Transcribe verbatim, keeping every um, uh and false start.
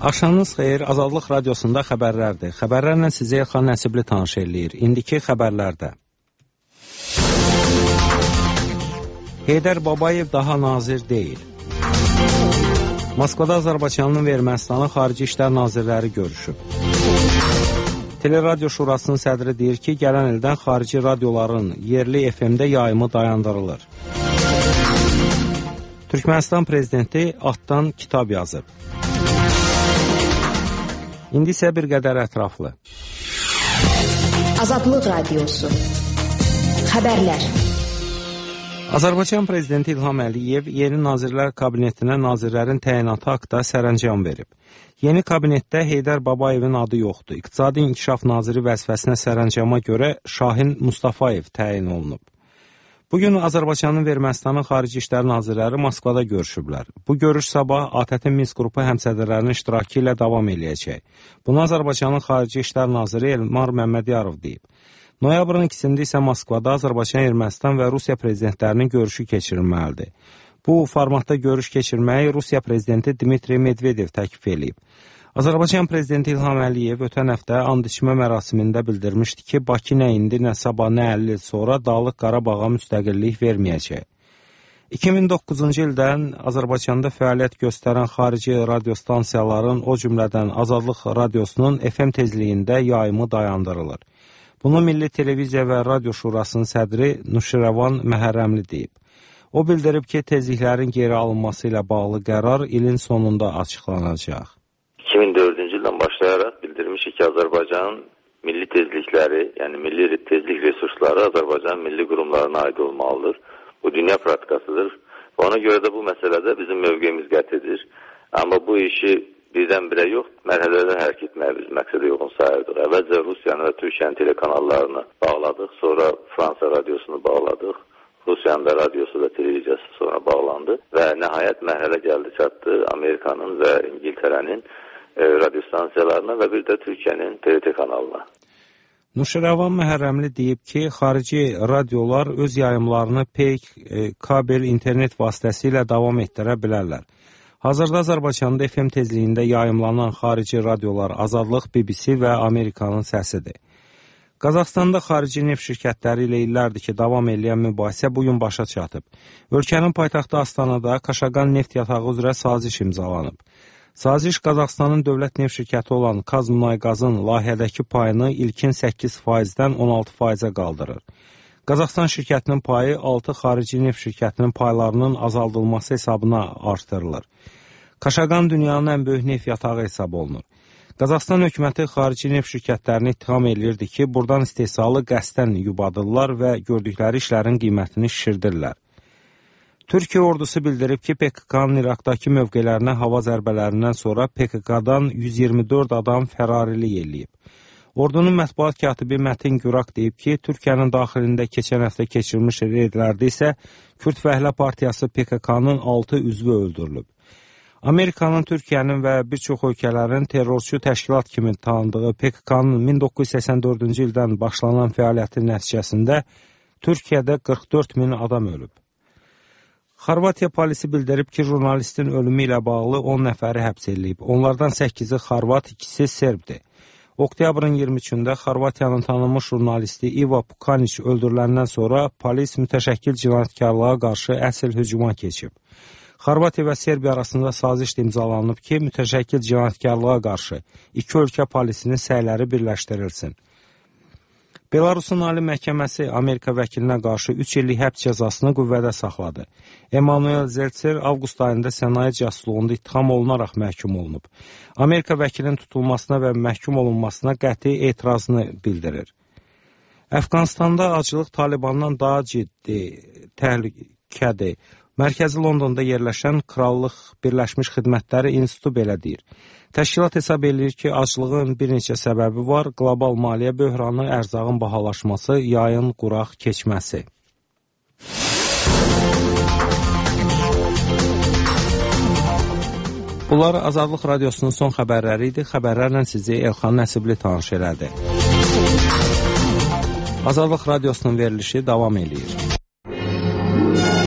Axşamınız xeyir, Azadlıq Radiosunda xəbərlərdir. Xəbərlərlə sizə Elxan Nəsibli tanış eləyir. İndiki xəbərlərdə. Heydər Babayev daha nazir deyil. Moskvada Azərbaycanın və Ermənistanın Xarici İşlər Nazirləri görüşüb. Teleradio Şurasının sədri deyir ki, gələn ildən xarici radioların yerli F M-də yayımı dayandırılır. Türkmənistan prezidenti atdan kitab yazıb. İndi isə bir qədər ətraflı. Azadlıq Radiosu. Xəbərlər. Azərbaycan prezidenti İlham Əliyev yeni Nazirlər Kabinetinə nazirlərin təyinatı haqqında sərəncam verib. Yeni kabinetdə Heydər Babayevin adı yoxdur. İqtisadi İnkişaf Naziri vəzifəsinə sərəncama görə Şahin Mustafayev təyin olunub. Bugün Azərbaycanın və Ermənistanın Xarici İşlər Nazirləri Moskvada görüşüblər. Bu görüş sabah A T T Minsk qrupu həmsədrlərinin iştirakı ilə davam eləyəcək. Bunu Azərbaycanın Xarici İşlər Naziri Elmar Məmmədiyarov deyib. Noyabrın ikisində isə Moskvada Azərbaycan, Ermənistan və Rusiya prezidentlərinin görüşü keçirilməlidir. Bu formatda görüş keçirməyi Rusiya prezidenti Dmitri Medvedev təklif eləyib. Azərbaycan prezidenti İlham Əliyev ötən həftə and içmə mərasimində bildirmişdi ki, Bakı nə indi, nə sabah, nə əlli il sonra Dağlıq Qarabağa müstəqillik verməyəcək. iki min doqquzuncu ildən Azərbaycanda fəaliyyət göstərən xarici radiostansiyaların, o cümlədən Azadlıq Radiosunun F M tezliyində yayımı dayandırılır. Bunu Milli Televiziya və Radio Şurasının sədri Nuşirəvan Məhərrəmli deyib. O bildirib ki, tezliklərin geri alınması ilə bağlı qərar ilin sonunda açıqlanacaq. iki min dördüncü ildən başlayaraq bildirmişik ki, Azərbaycanın milli tezlikləri, yəni milli tezlik resursları Azərbaycanın milli qurumlarına aid olmalıdır. Bu dünya praktikasıdır. Ona görə də bu məsələdə bizim mövqeyimiz qətidir. Amma bu işi birdən-birə yox, mərhələlərlə hərəkət etməyə biz məqsədə yoxun sayırdıq. Əvvəlcə Rusiyanın və Türkiyənin telekanallarını bağladıq, sonra Fransa radiosunu bağladıq. Rusiyanın da radiosu da televiziyası sonra bağlandı və nəhayət mərhələ gəldi çatdı Amerikanın və İngiltərənin radiostansiyalarına və bir də Türkiyənin T R T kanalına. Nuşirəvan Məhərrəmli deyib ki, xarici radiolar öz yayımlarını peyk, e, kabel, internet vasitəsilə davam etdirə bilərlər. Hazırda Azərbaycanda F M tezliyində yayımlanan xarici radiolar Azadlıq, B B C və Amerikanın səsidir. Qazaxstanda xarici neft şirkətləri ilə illərdir ki, davam edən mübahisə bugün başa çatıb. Ölkənin paytaxtı Astanada Kaşagan neft yatağı üzrə saziş imzalanıb. Saziş Qazaxstanın dövlət neft şirkəti olan Kazmunayqazın layihədəki payını ilkin səkkiz faizdən on altı faizə qaldırır. Qazaxstan şirkətinin payı altı xarici neft şirkətinin paylarının azaldılması hesabına artırılır. Kaşagan dünyanın ən böyük neft yatağı hesab olunur. Qazaxstan hökuməti xarici neft şirkətlərini ittiham edirdi ki, buradan istehsalı qəsdən yubadırlar və gördükləri işlərin qiymətini şişirdirlər. Türkiyə ordusu bildirib ki, P K K-nın İraqdakı mövqelərinə hava zərbələrindən sonra P K K-dan yüz iyirmi dörd adam fərarilik eləyib. Ordunun mətbuat katibi Mətin Güraq deyib ki, Türkiyənin daxilində keçən həftə keçirilmiş reydlərdə isə Kürd Fəhlə Partiyası P K K-nın altı üzvü öldürülüb. Amerikanın, Türkiyənin və bir çox ölkələrin terrorçu təşkilat kimi tanıdığı P K K-nın min doqquz yüz səksən dördüncü ildən başlanan fəaliyyətin nəticəsində Türkiyədə qırx dörd min adam ölüb. Xorvatiya polisi bildirib ki, jurnalistin ölümü ilə bağlı on nəfəri həbs edilib. Onlardan səkkizi xorvat, ikisi serbdir. Oktyabrın iyirmi üçündə Xorvatiyanın tanınmış jurnalisti Ivo Pukanić öldürüləndən sonra polis mütəşəkkil cinayətkarlığa qarşı əsl hücuma keçib. Xorvatiya və Serbiya arasında saziş imzalanıb ki, mütəşəkkil cinayətkarlığa qarşı iki ölkə polisinin səyləri birləşdirilsin. Belarusun Ali Məhkəməsi Amerika vəkilinə qarşı üç illik həbs cəzasını qüvvədə saxladı. Emanuel Zeltser avqust ayında sənaye casusluğunda ittiham olunaraq məhkum olunub. Amerika vəkilinin tutulmasına və məhkum olunmasına qəti etirazını bildirir. Əfqanistanda aclıq Talibandan daha ciddi təhlükədir. Mərkəzi Londonda yerləşən Krallıq Birləşmiş Xidmətləri İnstitutu belə deyir. Təşkilat hesab edir ki, aclığın bir neçə səbəbi var: qlobal maliyyə böhranı, ərzağın bahalaşması, yayın quraq keçməsi. Bunlar Azadlıq Radiosunun son xəbərləri idi. Xəbərlərlə sizi Elxan Nəsibli tanış elədi. Azadlıq Radiosunun verilişi davam edir.